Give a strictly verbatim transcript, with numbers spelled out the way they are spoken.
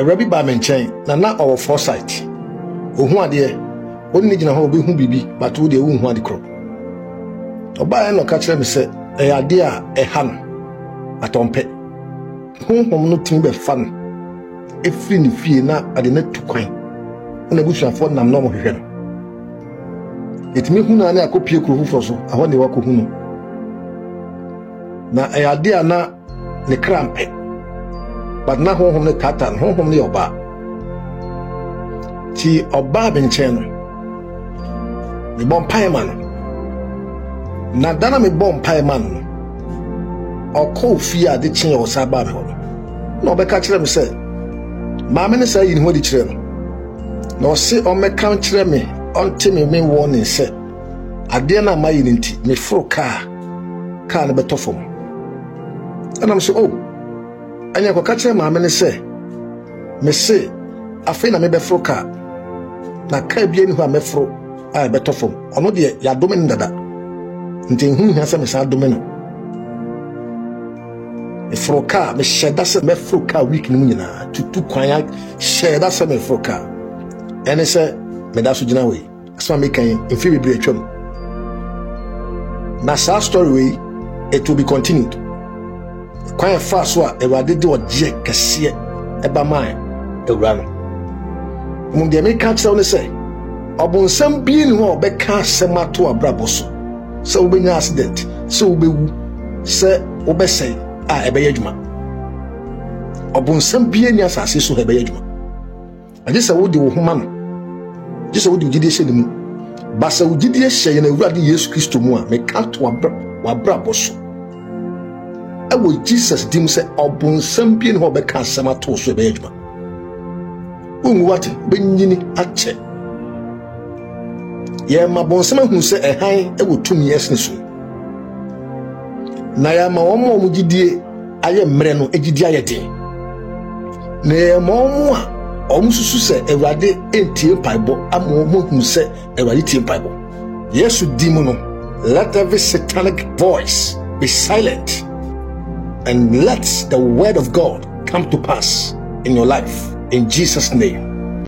Rabbi ba me nchen na na our foresight. Ohu ade onni gina ho obehu bibi but wo de wo hu ade kro. Oba e no ka kire me se e ade a e ha no atompe. Honhom no tin be fa no. Efiri ni fie na ade na tukwan. Na busuafo nam no mo hwehwe no. Etimi hu na na akopie kro hu so aho ne wako hu no. Na e ade a na ne krampe. But na honhom ne tatan honhom ne oba. Ti oba benchen no. Me bon pai man. Na dana me bon pai man. Oko fie ade chen o sa ba me ho. Na obeka kire me se ma me ne say yin ho di kire no. Na o se o me kan kire me onte me me warning se ade na ma yin nti me fro car car ne beto fom. Ana me se oh anya kwa kire ma me ne se me se afi na me be fro car na ka bia ni ho a me fro a beto fom ono de ya dome ndada nti hu hia se me sa dome no e fro car me sheda se me fro car week ni nyina tutu kwan ya sheda se me fro car ene se me da so gina we so me kan infi bebre atwam na sa story we it will be continued kwan fa so a ewade de oje kese e ba man ewura no mo de me ka tse se obonsam bi ni ho be ka semato abrabo so se wo benya accident se wo bewu se wo be sei a ebe yadwuma obonsam bi ni asase so ebe yadwuma ade se wo de wo homa no je se wo de gidie hye ni mu ba se wo gidie hye na ewura de Yesu Kristo mu a me ka to abra wabrabo so e wo Jesus dim se obonsam bi ni ho be ka semato so ebe yadwuma ungu wate benyini ache ye ma bonsema hu se ehan e wotumi esne so na ya ma omo omo gidie aye mre no egidie aye den na ye ma omo a omo susu se ewade entie paibo ama omo hu se ewade tie paibo Yesu dimu no let every satanic voice be silent and let the word of God come to pass in your life in Jesus' name.